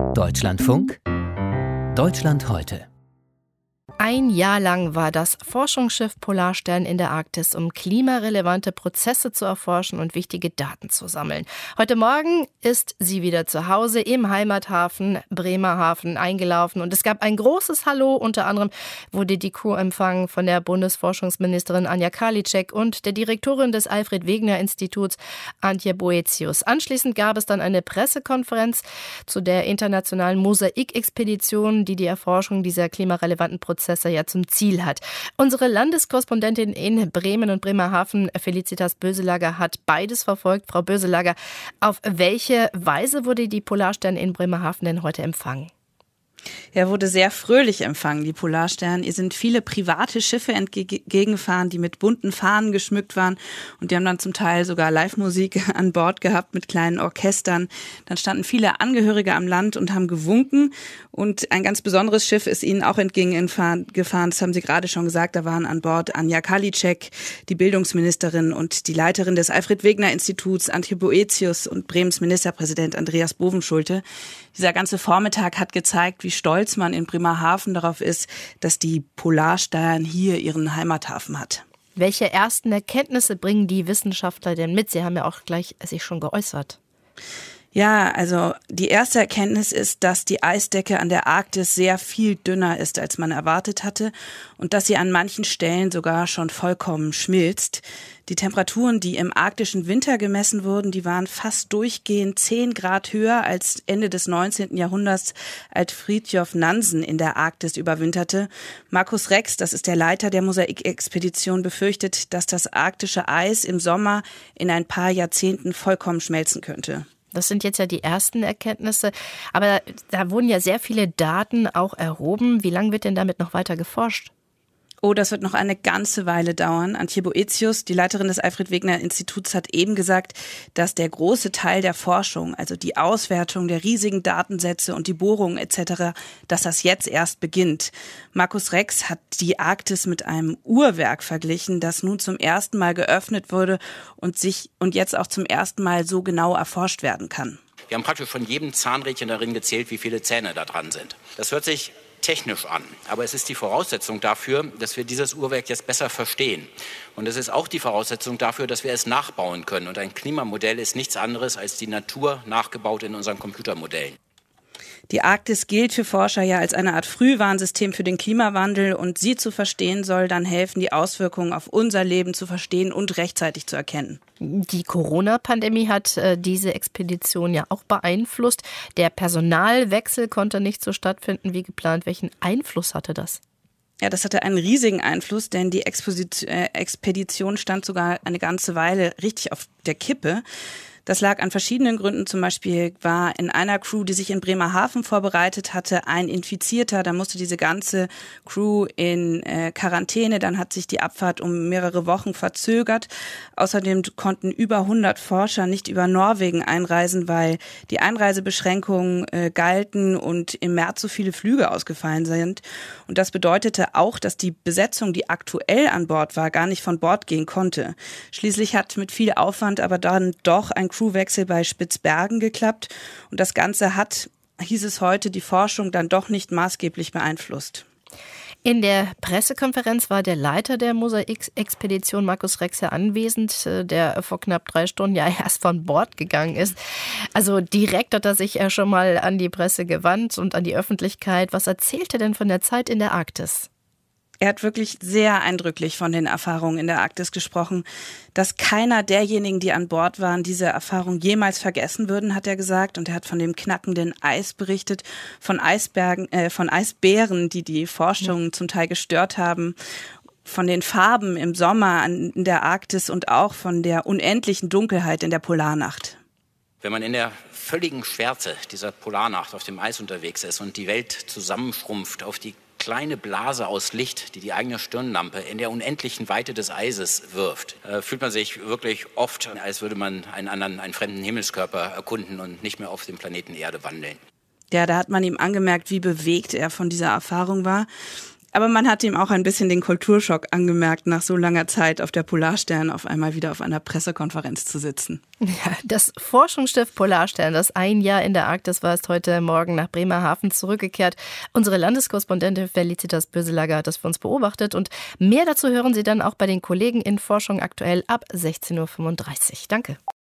Deutschlandfunk Deutschland heute. Ein Jahr lang war das Forschungsschiff Polarstern in der Arktis, um klimarelevante Prozesse zu erforschen und wichtige Daten zu sammeln. Heute Morgen ist sie wieder zu Hause im Heimathafen Bremerhaven eingelaufen und es gab ein großes Hallo. Unter anderem wurde die Crew empfangen von der Bundesforschungsministerin Anja Karliczek und der Direktorin des Alfred-Wegener-Instituts Antje Boetius. Anschließend gab es dann eine Pressekonferenz zu der internationalen Mosaik-Expedition, die Erforschung dieser klimarelevanten Prozesse ja zum Ziel hat. Unsere Landeskorrespondentin in Bremen und Bremerhaven, Felicitas Böselager, hat beides verfolgt. Frau Böselager, auf welche Weise wurde die Polarstern in Bremerhaven denn heute empfangen? Er wurde sehr fröhlich empfangen, die Polarstern. Ihr sind viele private Schiffe entgegengefahren, die mit bunten Fahnen geschmückt waren. Und die haben dann zum Teil sogar Live-Musik an Bord gehabt mit kleinen Orchestern. Dann standen viele Angehörige am Land und haben gewunken. Und ein ganz besonderes Schiff ist ihnen auch entgegengefahren. Das haben Sie gerade schon gesagt. Da waren an Bord Anja Karliczek, die Bildungsministerin und die Leiterin des Alfred-Wegener-Instituts Antje Boetius und Bremens Ministerpräsident Andreas Bovenschulte. Dieser ganze Vormittag hat gezeigt, wie stolz man in Bremerhaven darauf ist, dass die Polarstern hier ihren Heimathafen hat. Welche ersten Erkenntnisse bringen die Wissenschaftler denn mit? Sie haben ja auch gleich sich schon geäußert. Ja, also die erste Erkenntnis ist, dass die Eisdecke an der Arktis sehr viel dünner ist, als man erwartet hatte und dass sie an manchen Stellen sogar schon vollkommen schmilzt. Die Temperaturen, die im arktischen Winter gemessen wurden, die waren fast durchgehend 10 Grad höher als Ende des 19. Jahrhunderts, als Fridtjof Nansen in der Arktis überwinterte. Markus Rex, das ist der Leiter der Mosaik-Expedition, befürchtet, dass das arktische Eis im Sommer in ein paar Jahrzehnten vollkommen schmelzen könnte. Das sind jetzt ja die ersten Erkenntnisse, aber da wurden ja sehr viele Daten auch erhoben. Wie lange wird denn damit noch weiter geforscht? Oh, das wird noch eine ganze Weile dauern. Antje Boetius, die Leiterin des Alfred-Wegener-Instituts, hat eben gesagt, dass der große Teil der Forschung, also die Auswertung der riesigen Datensätze und die Bohrungen etc., dass das jetzt erst beginnt. Markus Rex hat die Arktis mit einem Uhrwerk verglichen, das nun zum ersten Mal geöffnet wurde und jetzt auch zum ersten Mal so genau erforscht werden kann. Wir haben praktisch von jedem Zahnrädchen darin gezählt, wie viele Zähne da dran sind. Das hört sich technisch an, aber es ist die Voraussetzung dafür, dass wir dieses Uhrwerk jetzt besser verstehen. Und es ist auch die Voraussetzung dafür, dass wir es nachbauen können. Und ein Klimamodell ist nichts anderes als die Natur nachgebaut in unseren Computermodellen. Die Arktis gilt für Forscher ja als eine Art Frühwarnsystem für den Klimawandel und sie zu verstehen soll dann helfen, die Auswirkungen auf unser Leben zu verstehen und rechtzeitig zu erkennen. Die Corona-Pandemie hat diese Expedition ja auch beeinflusst. Der Personalwechsel konnte nicht so stattfinden wie geplant. Welchen Einfluss hatte das? Ja, das hatte einen riesigen Einfluss, denn die Expedition stand sogar eine ganze Weile richtig auf der Kippe. Das lag an verschiedenen Gründen. Zum Beispiel war in einer Crew, die sich in Bremerhaven vorbereitet hatte, ein Infizierter. Da musste diese ganze Crew in Quarantäne. Dann hat sich die Abfahrt um mehrere Wochen verzögert. Außerdem konnten über 100 Forscher nicht über Norwegen einreisen, weil die Einreisebeschränkungen galten und im März so viele Flüge ausgefallen sind. Und das bedeutete auch, dass die Besetzung, die aktuell an Bord war, gar nicht von Bord gehen konnte. Schließlich hat mit viel Aufwand aber dann doch ein Crewwechsel bei Spitzbergen geklappt und das Ganze hat, hieß es heute, die Forschung dann doch nicht maßgeblich beeinflusst. In der Pressekonferenz war der Leiter der Mosaik-Expedition, Markus Rex, anwesend, der vor knapp 3 Stunden ja erst von Bord gegangen ist. Also direkt hat er sich ja schon mal an die Presse gewandt und an die Öffentlichkeit. Was erzählt er denn von der Zeit in der Arktis? Er hat wirklich sehr eindrücklich von den Erfahrungen in der Arktis gesprochen. Dass keiner derjenigen, die an Bord waren, diese Erfahrung jemals vergessen würden, hat er gesagt. Und er hat von dem knackenden Eis berichtet, von Eisbären, die die Forschung zum Teil gestört haben, von den Farben im Sommer in der Arktis und auch von der unendlichen Dunkelheit in der Polarnacht. Wenn man in der völligen Schwärze dieser Polarnacht auf dem Eis unterwegs ist und die Welt zusammenschrumpft auf die kleine Blase aus Licht, die die eigene Stirnlampe in der unendlichen Weite des Eises wirft, fühlt man sich wirklich oft, als würde man einen fremden Himmelskörper erkunden und nicht mehr auf dem Planeten Erde wandeln. Ja, da hat man ihm angemerkt, wie bewegt er von dieser Erfahrung war. Aber man hat ihm auch ein bisschen den Kulturschock angemerkt, nach so langer Zeit auf der Polarstern auf einmal wieder auf einer Pressekonferenz zu sitzen. Ja, das Forschungsschiff Polarstern, das ein Jahr in der Arktis war, ist heute Morgen nach Bremerhaven zurückgekehrt. Unsere Landeskorrespondentin Felicitas Böselager hat das für uns beobachtet. Und mehr dazu hören Sie dann auch bei den Kollegen in Forschung aktuell ab 16:35 Uhr. Danke.